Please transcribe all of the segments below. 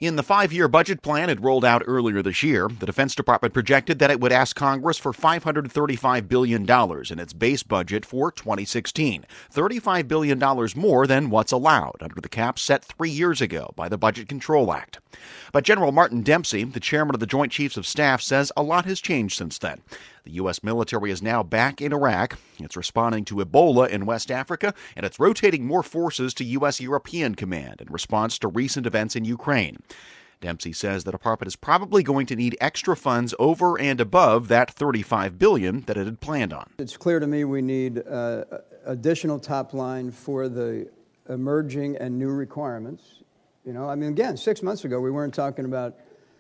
In the 5-year budget plan it rolled out earlier this year, the Defense Department projected that it would ask Congress for $535 billion in its base budget for 2016, $35 billion more than what's allowed under the cap set 3 years ago by the Budget Control Act. But General Martin Dempsey, the chairman of the Joint Chiefs of Staff, says a lot has changed since then. The U.S. military is now back in Iraq. It's responding to Ebola in West Africa, and it's rotating more forces to U.S. European Command in response to recent events in Ukraine. Dempsey says the department is probably going to need extra funds over and above that $35 billion that it had planned on. It's clear to me we need additional top line for the emerging and new requirements. Again, 6 months ago we weren't talking about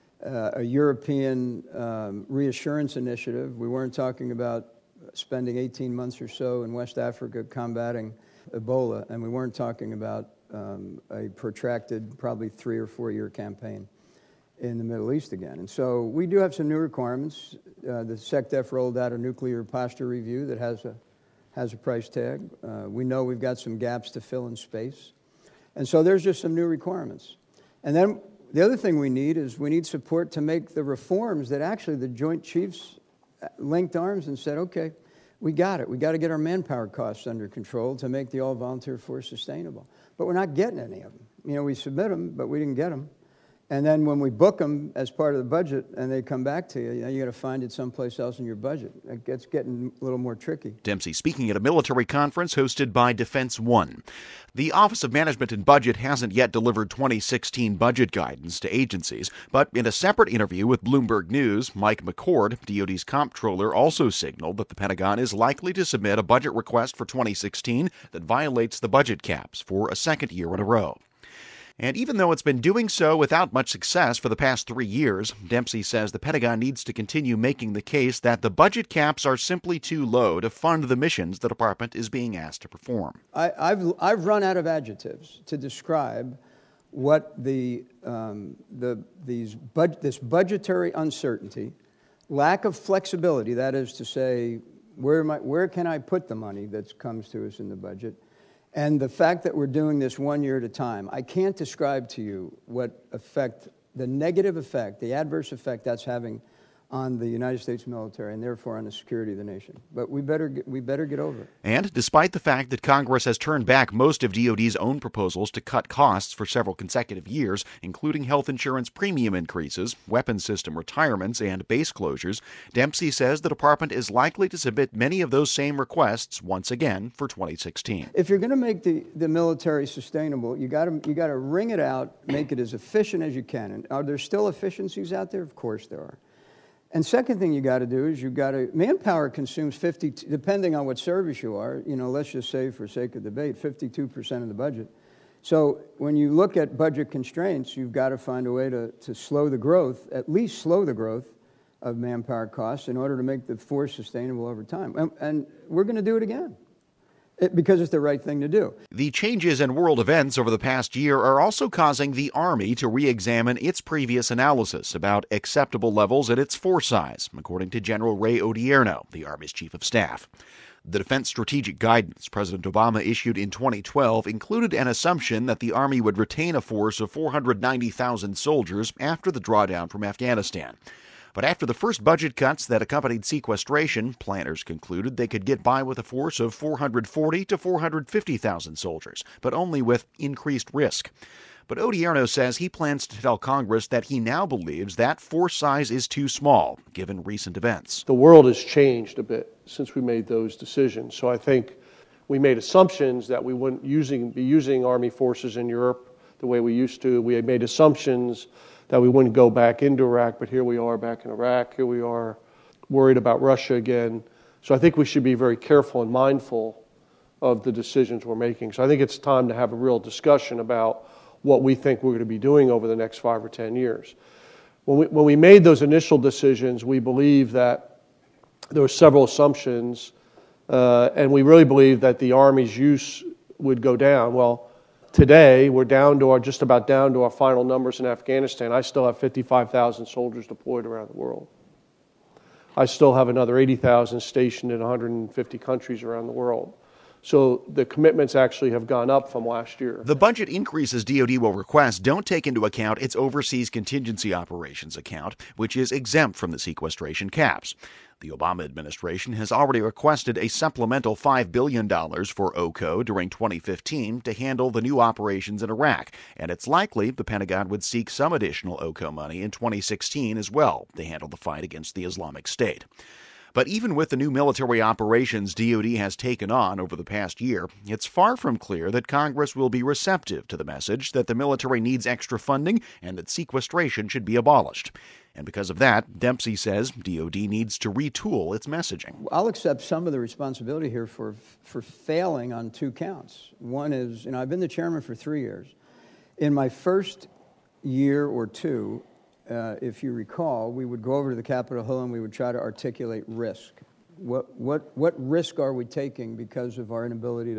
a European reassurance initiative. We weren't talking about spending 18 months or so in West Africa combating Ebola, and we weren't talking about a protracted, probably 3 or 4 year campaign in the Middle East again. And so we do have some new requirements. The SecDef rolled out a nuclear posture review that has a price tag. We know we've got some gaps to fill in space. And so there's just some new requirements. And then the other thing we need support to make the reforms that actually the Joint Chiefs linked arms and said, okay, we got it. We got to get our manpower costs under control to make the all-volunteer force sustainable. But we're not getting any of them. We submit them, but we didn't get them. And then when we book them as part of the budget and they come back to you, you got to find it someplace else in your budget. It gets getting a little more tricky. Dempsey speaking at a military conference hosted by Defense One. The Office of Management and Budget hasn't yet delivered 2016 budget guidance to agencies, but in a separate interview with Bloomberg News, Mike McCord, DoD's comptroller, also signaled that the Pentagon is likely to submit a budget request for 2016 that violates the budget caps for a second year in a row. And even though it's been doing so without much success for the past 3 years, Dempsey says the Pentagon needs to continue making the case that the budget caps are simply too low to fund the missions the department is being asked to perform. I've run out of adjectives to describe what this budgetary uncertainty, lack of flexibility, that is to say, where can I put the money that comes to us in the budget, and the fact that we're doing this 1 year at a time. I can't describe to you what effect, the negative effect, the adverse effect that's having on the United States military and therefore on the security of the nation. But we better get over it. And despite the fact that Congress has turned back most of DoD's own proposals to cut costs for several consecutive years, including health insurance premium increases, weapons system retirements, and base closures, Dempsey says the department is likely to submit many of those same requests once again for 2016. If you're going to make the military sustainable, you got to wring it out, make it as efficient as you can. And are there still efficiencies out there? Of course there are. And second thing you got to do is manpower consumes 50, depending on what service you are, let's just say for sake of debate, 52% of the budget. So when you look at budget constraints, you've got to find a way to slow the growth, at least slow the growth of manpower costs in order to make the force sustainable over time. And we're going to do it again. Because it's the right thing to do. The changes in world events over the past year are also causing the Army to re-examine its previous analysis about acceptable levels at its force size, according to General Ray Odierno, the Army's Chief of Staff. The Defense Strategic Guidance President Obama issued in 2012 included an assumption that the Army would retain a force of 490,000 soldiers after the drawdown from Afghanistan. But after the first budget cuts that accompanied sequestration, planners concluded they could get by with a force of 440,000 to 450,000 soldiers, but only with increased risk. But Odierno says he plans to tell Congress that he now believes that force size is too small, given recent events. The world has changed a bit since we made those decisions. So I think we made assumptions that we wouldn't be using Army forces in Europe the way we used to. We had made assumptions that we wouldn't go back into Iraq, but here we are back in Iraq. Here we are worried about Russia again. So I think we should be very careful and mindful of the decisions we're making. So I think it's time to have a real discussion about what we think we're going to be doing over the next 5 or 10 years. When we made those initial decisions, we believed that there were several assumptions, and we really believed that the Army's use would go down. Well, today, we're just about down to our final numbers in Afghanistan. I still have 55,000 soldiers deployed around the world. I still have another 80,000 stationed in 150 countries around the world. So the commitments actually have gone up from last year. The budget increases DoD will request don't take into account its overseas contingency operations account, which is exempt from the sequestration caps. The Obama administration has already requested a supplemental $5 billion for OCO during 2015 to handle the new operations in Iraq, and it's likely the Pentagon would seek some additional OCO money in 2016 as well to handle the fight against the Islamic State. But even with the new military operations DoD has taken on over the past year, it's far from clear that Congress will be receptive to the message that the military needs extra funding and that sequestration should be abolished. And because of that, Dempsey says DoD needs to retool its messaging. I'll accept some of the responsibility here for failing on two counts. One is, I've been the chairman for 3 years. In my first year or two, if you recall, we would go over to the Capitol Hill and we would try to articulate risk. What risk are we taking because of our inability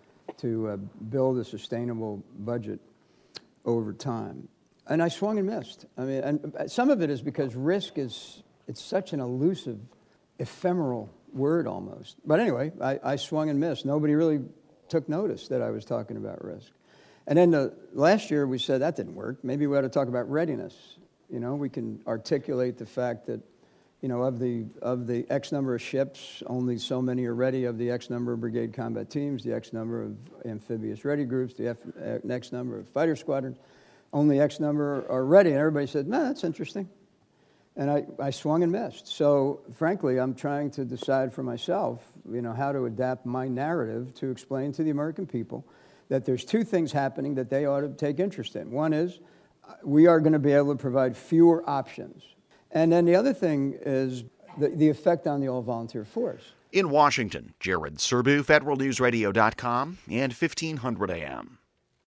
to build a sustainable budget over time? And I swung and missed. And some of it is because risk it's such an elusive, ephemeral word almost. But anyway, I swung and missed. Nobody really took notice that I was talking about risk. And then last year we said that didn't work. Maybe we ought to talk about readiness. We can articulate the fact that, of the X number of ships, only so many are ready. Of the X number of brigade combat teams, the X number of amphibious ready groups, the X number of fighter squadrons, only X number are ready. And everybody said, no, that's interesting. And I swung and missed. So, frankly, I'm trying to decide for myself, how to adapt my narrative to explain to the American people that there's two things happening that they ought to take interest in. One is, we are going to be able to provide fewer options. And then the other thing is the effect on the all-volunteer force. In Washington, Jared Serbu, FederalNewsRadio.com, and 1500 AM.